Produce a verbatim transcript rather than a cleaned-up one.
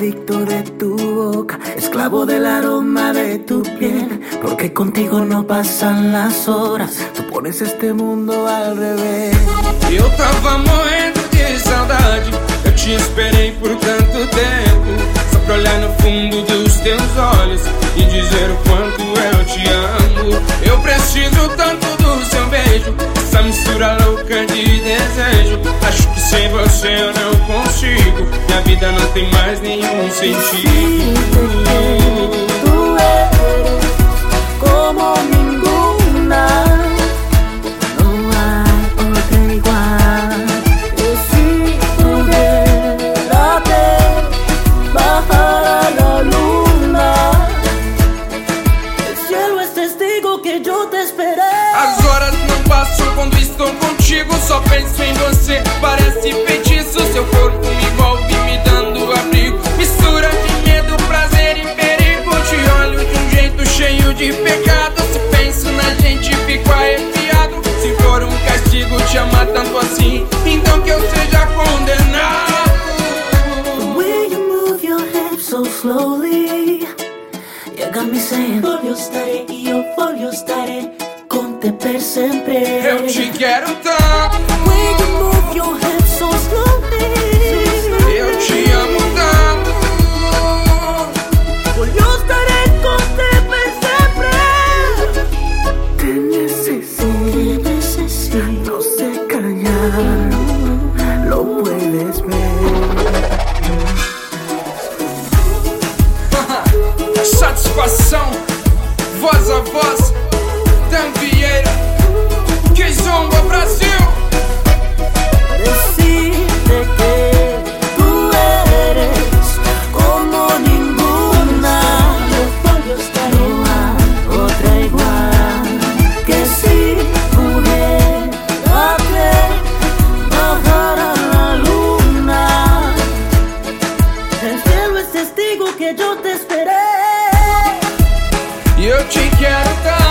adicto de tu boca, esclavo del aroma de tu piel, porque contigo no pasan las horas, tu pones este mundo al revés. Eu tava morrendo de saudade, eu te esperei por tanto tempo, só pra olhar no fundo dos teus olhos e dizer o quanto eu te amo. Eu preciso tanto do seu beijo, essa mistura louca de desejo. Acho que sem você eu não consigo, minha vida não tem mais nenhum sentido. Tu eres como ninguna, no hay otra igual. Y si pudiera te bajar a la luna, el cielo es testigo que yo te esperé. As horas não passam quando estou contigo, só penso em você, parece feitiço. Seu corpo me envolve, me dando abrigo, mistura de medo, prazer e perigo. Te olho de um jeito cheio de pecado, se penso na gente fico arrepiado. Se for um castigo te amar tanto assim, então que eu seja condenado. The way you move your hips so slowly, you got me saying voglio stare, io voglio stare con te per sempre. Eu te quero tanto, The way you move your hips so slowly, eu te amo tanto. voglio stare con te per sempre. Te necesito, te necesito, no sé callar, lo puedes ver. Satisfação, voz a voz, Dan Vieira, que zomba Brasil. Decirte que tú eres como ninguna, no hay otra igual. Que si pudiera te bajar a la luna, el cielo es testigo que yo te esperé. E eu te quero tanto.